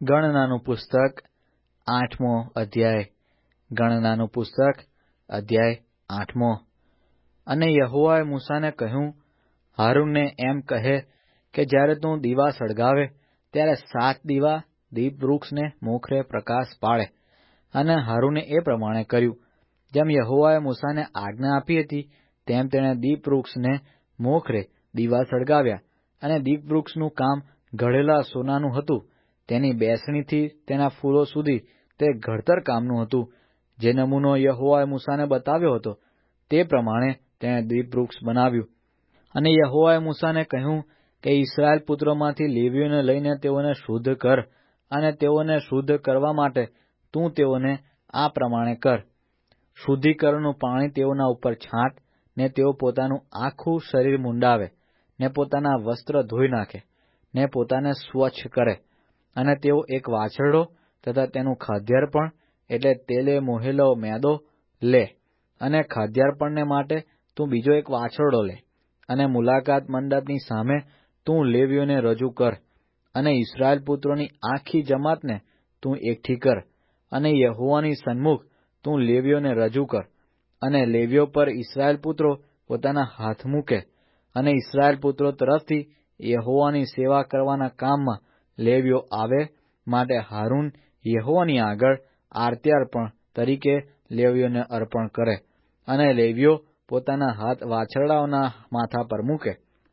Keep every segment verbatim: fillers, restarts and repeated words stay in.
ગણનાનું પુસ્તક આઠમો અધ્યાય. ગણનાનું પુસ્તક અધ્યાય આઠમો. અને યહોવાએ મૂસાને કહ્યું, હારૂનને એમ કહે કે જ્યારે તું દીવા સળગાવે ત્યારે સાત દીવા દીપવૃક્ષને મોખરે પ્રકાશ પાડે. અને હારૂને એ પ્રમાણે કર્યું. જેમ યહોવાએ મૂસાને આજ્ઞા આપી હતી તેમ તેણે દીપવૃક્ષને મોખરે દીવા સળગાવ્યા. અને દીપવૃક્ષનું કામ ઘડેલા સોનાનું હતું. તેની બેસણીથી તેના ફૂલો સુધી તે ઘડતર કામનું હતું. જે નમૂનો યહોવાએ મૂસાને બતાવ્યો હતો તે પ્રમાણે તેણે દીપવૃક્ષ બનાવ્યું. અને યહોવાએ મૂસાને કહ્યું કે ઇસ્રાયેલ પુત્રોમાંથી લેવીઓને લઈને તેઓને શુદ્ધ કર. અને તેઓને શુદ્ધ કરવા માટે તું તેઓને આ પ્રમાણે કર. શુદ્ધિકરણનું પાણી તેઓના ઉપર છાંટ, ને તેઓ પોતાનું આખું શરીર મુંડાવે, ને પોતાના વસ્ત્ર ધોઈ નાખે, ને પોતાને સ્વચ્છ કરે. અને તેઓ એક વાછરડો તથા તેનું ખાદ્યાર્પણ એટલે તેલે મોહેલો મેદો લે. અને ખાદ્યાર્પણને માટે તું બીજો એક વાછરડો લે. અને મુલાકાત મંડપની સામે તું લેવીઓને રજૂ કર. અને ઇસ્રાયેલ પુત્રોની આખી જમાતને તું એકઠી કર. અને યહોવાની સન્મુખ તું લેવીઓને રજૂ કર. અને લેવીઓ પર ઇસ્રાયેલ પુત્રો પોતાના હાથ મૂકે. અને ઇસ્રાયેલ પુત્રો તરફથી યહોવાની સેવા કરવાના કામમાં લેવીઓ આવે માટે હારૂન યહોવાની આગળ આરતી તરીકે લેવીઓને અર્પણ કરે. અને લેવીઓ પોતાના હાથ વાછરડાઓના માથા પર મૂકે.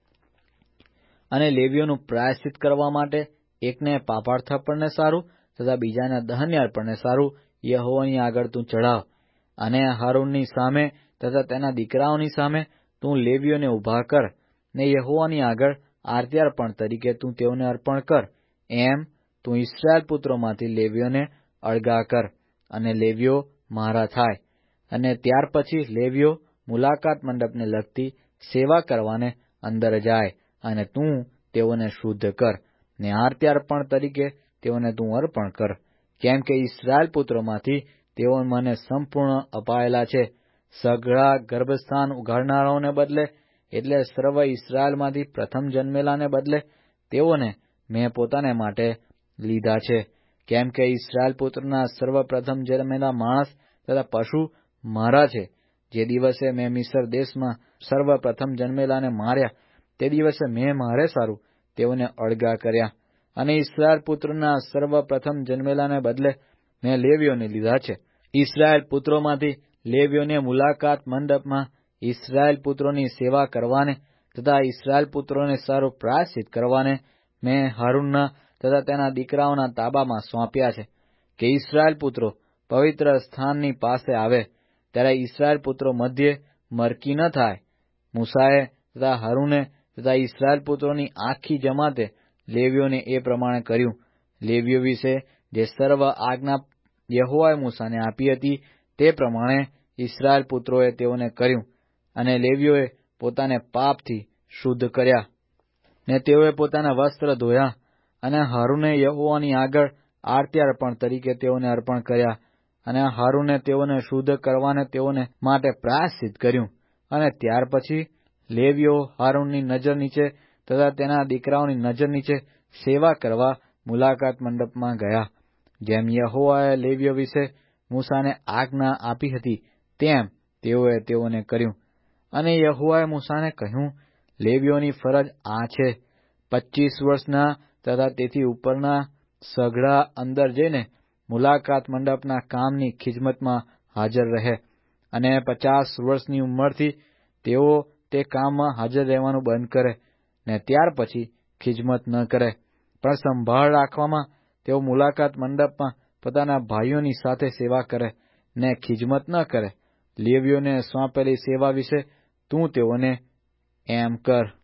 અને લેવીઓનું પ્રાયશ્ચિત કરવા માટે એકને પાપાર્થપણને સારું તથા બીજાને દહન્યાર્પણને સારું યહોવાની આગળ તું ચઢાવ. અને હારૂનની સામે તથા તેના દીકરાઓની સામે તું લેવીઓને ઊભા કર, ને યહોવાની આગળ આરતી અર્પણ તરીકે તું તેઓને અર્પણ કર. એમ તું ઇસ્રાયેલ પુત્રોમાંથી લેવીઓને અળગા કર, અને લેવીઓ મારા થાય. અને ત્યાર પછી લેવીઓ મુલાકાત મંડપને લગતી સેવા કરવાને અંદર જાય. અને તું તેઓને શુદ્ધ કર, ને આરતી અર્પણ તરીકે તેઓને તું અર્પણ કર. કેમ કે ઇસ્રાયેલ પુત્રોમાંથી તેઓ મને સંપૂર્ણ અપાયેલા છે. સઘળા ગર્ભસ્થાન ઉઘાડનારાઓને બદલે એટલે સર્વ ઇસ્રાયેલમાંથી પ્રથમ જન્મેલાને બદલે તેઓને મેં પોતાને માટે લીધા છે. કેમ કે ઇસ્રાયેલ પુત્રના સર્વપ્રથમ જન્મેલા માણસ તથા પશુ મારા છે. જે દિવસે મેં મિસ્ર દેશમાં સર્વપ્રથમ જન્મેલાને માર્યા તે દિવસે મેં મારે સારું તેઓને અળગા કર્યા. અને ઇસ્રાયેલ પુત્રના સર્વપ્રથમ જન્મેલાને બદલે મેં લેવીઓને લીધા છે. ઇસ્રાયેલ પુત્રોમાંથી લેવીઓને મુલાકાત મંડપમાં ઇસ્રાયેલ પુત્રોની સેવા કરવાને તથા ઇસ્રાયેલ પુત્રોને સારું પ્રાયશ્ચિત કરવાને મેં હારૂનના તથા તેના દીકરાઓના તાબામાં સોંપ્યા છે. કે ઇસ્રાયેલ પુત્રો પવિત્ર સ્થાનની પાસે આવે ત્યારે ઇસ્રાયેલ પુત્રો મધ્યે મરકી ન થાય. મૂસાએ તથા હારૂને તથા ઇસ્રાયેલ પુત્રોની આખી જમાતે લેવીઓને એ પ્રમાણે કર્યું. લેવીઓ વિશે જે સર્વ આજ્ઞા યહોવાએ મૂસાને આપી હતી તે પ્રમાણે ઇસ્રાયેલ પુત્રોએ તેઓને કર્યું. અને લેવીઓએ પોતાને પાપથી શુદ્ધ કર્યા, ને તેઓએ પોતાના વસ્ત્ર ધોયા. અને હારૂને યહોવાની આગળ આરતી અર્પણ તરીકે તેઓને અર્પણ કર્યા. અને હારૂને તેઓને શુદ્ધ કરવાને તેઓને માટે પ્રાયશ્ચિત કર્યું. અને ત્યાર પછી લેવીઓ હારૂનની નજર નીચે તથા તેના દીકરાઓની નજર નીચે સેવા કરવા મુલાકાત મંડપમાં ગયા. જેમ યહોવાએ લેવીઓ વિશે મૂસાને આજ્ઞા આપી હતી તેમ તેઓએ તેઓને કર્યું. અને યહોવાએ મૂસાને કહ્યું, લેવીઓની ફરજ આ છે: પચ્ચીસ વર્ષના તથા તેથી ઉપરના સઘળા અંદર જઈને મુલાકાત મંડપના કામની ખિજમતમાં હાજર રહે. અને પચાસ વર્ષની ઉંમરથી તેઓ તે કામમાં હાજર રહેવાનું બંધ કરે, ને ત્યાર પછી ખિજમત ન કરે. પણ સંભાળ રાખવામાં તેઓ મુલાકાત મંડપમાં પોતાના ભાઈઓની સાથે સેવા કરે, ને ખિજમત ન કરે. લેવીઓને સોંપેલી સેવા વિશે તું તેઓને એમ કર.